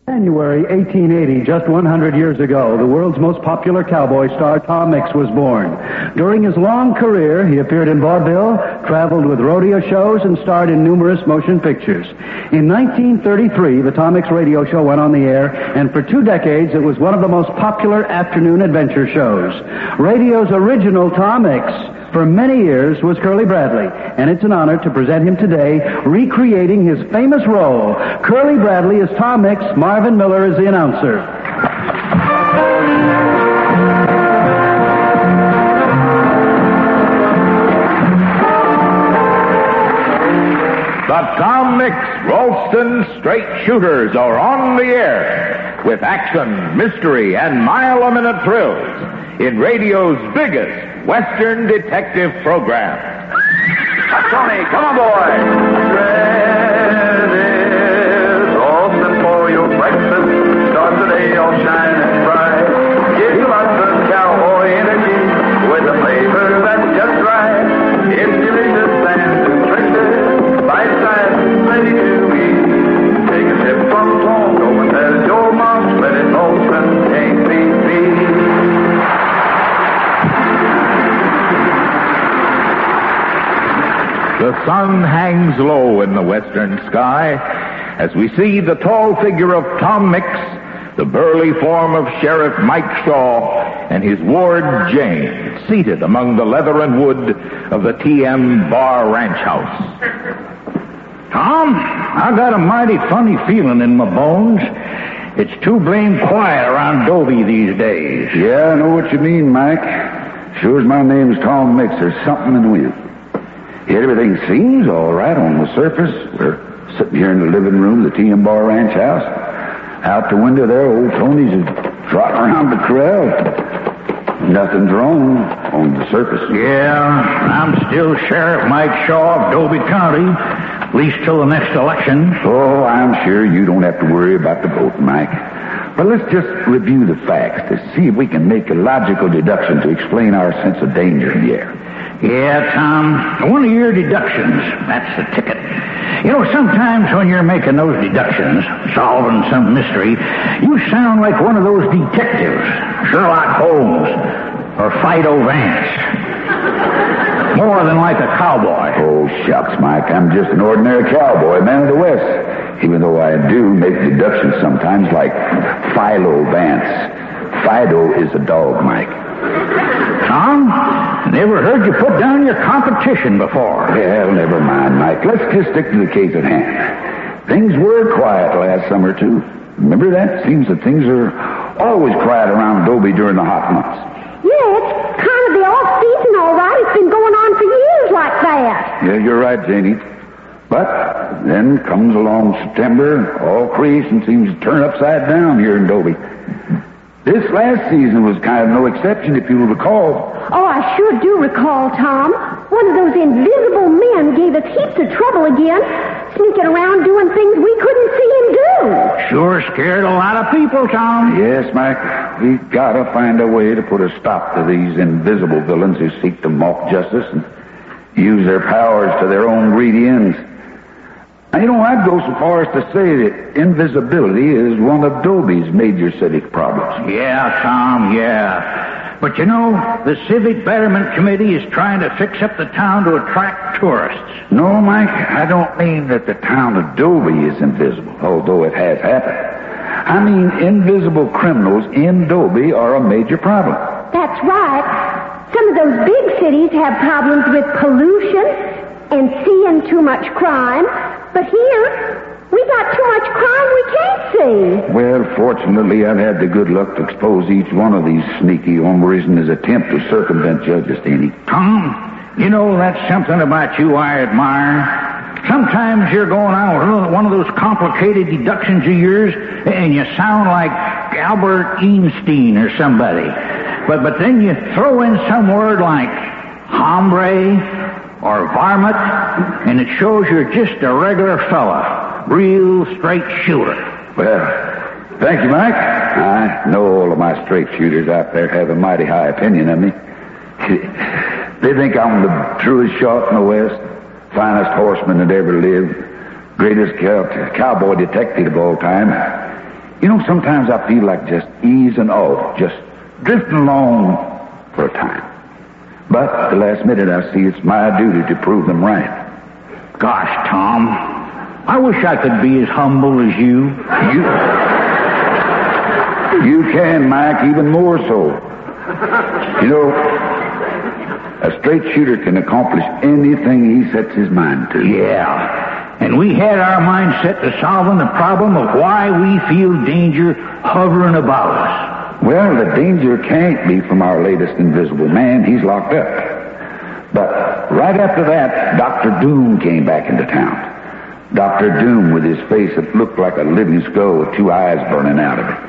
January 1880, just 100 years ago, the world's most popular cowboy star, Tom Mix, was born. During his long career, he appeared in vaudeville, traveled with rodeo shows, and starred in numerous motion pictures. In 1933, the Tom Mix radio show went on the air, and for 2 decades, it was one of the most popular afternoon adventure shows. Radio's original Tom Mix, for many years, was Curly Bradley, and it's an honor to present him today, recreating his famous role. Curly Bradley is Tom Mix, Marvin Miller is the announcer. The Tom Mix Ralston Straight Shooters are on the air with action, mystery, and mile-a-minute thrills in radio's biggest Western detective program. Tony, come on, boy. Bread is Ralston for your breakfast. Start the day all shining bright. Give you lots of cowboy energy with a flavor that's just right. It's delicious and nutritious. Bite-sized, ready to eat. Take a sip from home. Go and tell your mom. Let it Ralston can't be beat. The sun hangs low in the western sky as we see the tall figure of Tom Mix, the burly form of Sheriff Mike Shaw, and his ward Jane, seated among the leather and wood of the T.M. Bar Ranch House. Tom, I got a mighty funny feeling in my bones. It's too blamed quiet around Dobie these days. Yeah, I know what you mean, Mike. Sure as my name's Tom Mix, there's something in the wind. Yet everything seems all right on the surface. We're sitting here in the living room of the T.M. Bar Ranch House. Out the window there, old Tony's trotting around the corral. Nothing's wrong on the surface. Yeah, I'm still Sheriff Mike Shaw of Dobie County, at least till the next election. Oh, I'm sure you don't have to worry about the vote, Mike. But let's just review the facts to see if we can make a logical deduction to explain our sense of danger in the air. Yeah, Tom, one of your deductions, that's the ticket. You know, sometimes when you're making those deductions, solving some mystery, you sound like one of those detectives, Sherlock Holmes or Fido Vance. More than like a cowboy. Oh, shucks, Mike, I'm just an ordinary cowboy, man of the West. Even though I do make deductions sometimes like Philo Vance. Fido is a dog, Mike. Tom, never heard you put down your competition before. Well, never mind, Mike. Let's just stick to the case at hand. Things were quiet last summer, too. Remember that? Seems that things are always quiet around Dobie during the hot months. Yeah, it's kind of the off-season, all right. It's been going on for years like that. Yeah, you're right, Janie. But then comes along September, all creation seems to turn upside down here in Dobie. This last season was kind of no exception, if you'll recall. Oh, I sure do recall, Tom. One of those invisible men gave us heaps of trouble again, sneaking around doing things we couldn't see him do. Sure scared a lot of people, Tom. Yes, Mike. We've got to find a way to put a stop to these invisible villains who seek to mock justice and use their powers to their own greedy ends. Now, you know, I'd go so far as to say that invisibility is one of Dobie's major civic problems. Yeah, Tom, yeah. But you know, the Civic Betterment Committee is trying to fix up the town to attract tourists. No, Mike, I don't mean that the town of Dobie is invisible, although it has happened. I mean invisible criminals in Dobie are a major problem. That's right. Some of those big cities have problems with pollution and seeing too much crime. But here, we got too much crime we can't see. Well, fortunately, I've had the good luck to expose each one of these sneaky hombres in his attempt to circumvent Judge Staney. Tom, you know, that's something about you I admire. Sometimes you're going on with one of those complicated deductions of yours, and you sound like Albert Einstein or somebody. But then you throw in some word like hombre or varmint, and it shows you're just a regular fella, real straight shooter. Well, thank you, Mike. I know all of my straight shooters out there have a mighty high opinion of me. They think I'm the truest shot in the West, finest horseman that ever lived, greatest cowboy detective of all time. You know, sometimes I feel like just easing off, just drifting along for a time. But at the last minute I see it's my duty to prove them right. Gosh, Tom, I wish I could be as humble as you. You can, Mike, even more so. You know, a straight shooter can accomplish anything he sets his mind to. Yeah, and we had our mind set to solving the problem of why we feel danger hovering about us. Well, the danger can't be from our latest invisible man. He's locked up. But right after that, Dr. Doom came back into town. Dr. Doom with his face that looked like a living skull with two eyes burning out of it.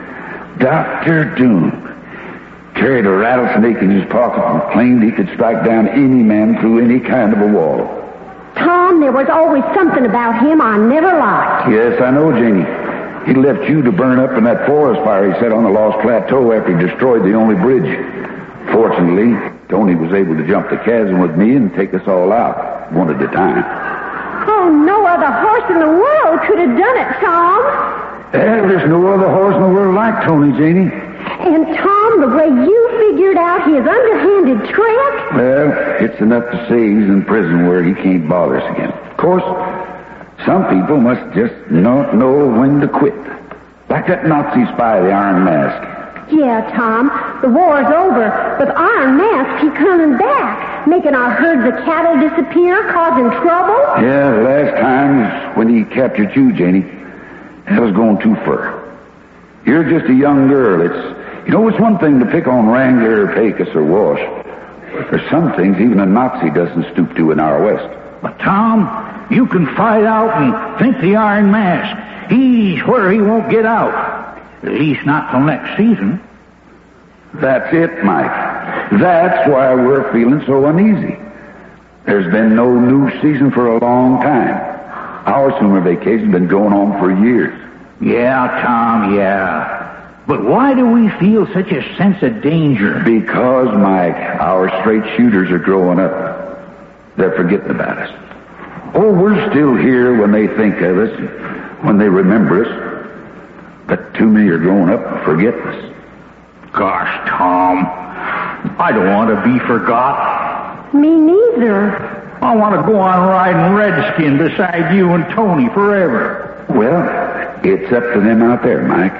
Dr. Doom carried a rattlesnake in his pocket and claimed he could strike down any man through any kind of a wall. Tom, there was always something about him I never liked. Yes, I know, Janie. He left you to burn up in that forest fire he set on the Lost Plateau after he destroyed the only bridge. Fortunately, Tony was able to jump the chasm with me and take us all out, one at a time. Oh, no other horse in the world could have done it, Tom. There's no other horse in the world like Tony, Janie. And Tom, the way you figured out his underhanded trick. Well, it's enough to say he's in prison where he can't bother us again. Of course, some people must just not know when to quit. Like that Nazi spy, the Iron Mask. Yeah, Tom, the war's over, but Iron Mask, he's coming back, making our herds of cattle disappear, causing trouble. Yeah, the last time was when he captured you, Janie. That was going too far. You're just a young girl. It's one thing to pick on Wrangler, Pecos, or Walsh. But there's some things even a Nazi doesn't stoop to in our West. But, Tom, you can fight out and think the Iron Mask. He's where he won't get out. At least not till next season. That's it, Mike. That's why we're feeling so uneasy. There's been no new season for a long time. Our summer vacation's been going on for years. Yeah, Tom, yeah. But why do we feel such a sense of danger? Because, Mike, our straight shooters are growing up. They're forgetting about us. Oh, we're still here when they think of us, when they remember us. But too many are growing up and forgetting us. Gosh, Tom, I don't want to be forgot. Me neither. I want to go on riding Redskin beside you and Tony forever. Well, it's up to them out there, Mike.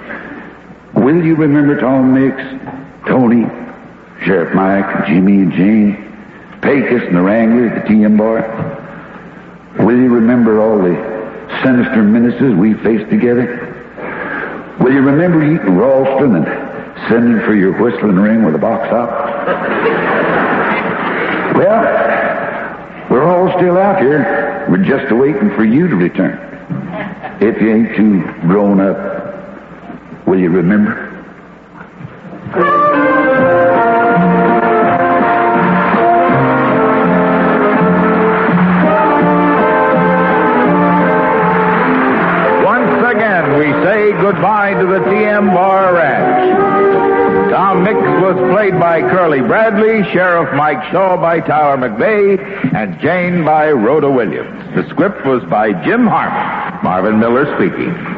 Will you remember Tom Mix, Tony, Sheriff Mike, Jimmy and Jane, Pecos and the Wrangler, the TM Bar? Will you remember all the sinister menaces we faced together? Will you remember eating Ralston and sending for your whistling ring with a box top? Well, we're all still out here. We're just waiting for you to return. If you ain't too grown up, will you remember? Once again, we say goodbye to the TM Bar Ranch. Tom Mix was played by Curly Bradley, Sheriff Mike Shaw by Tyler McVeigh, and Jane by Rhoda Williams. The script was by Jim Harmon. Marvin Miller speaking.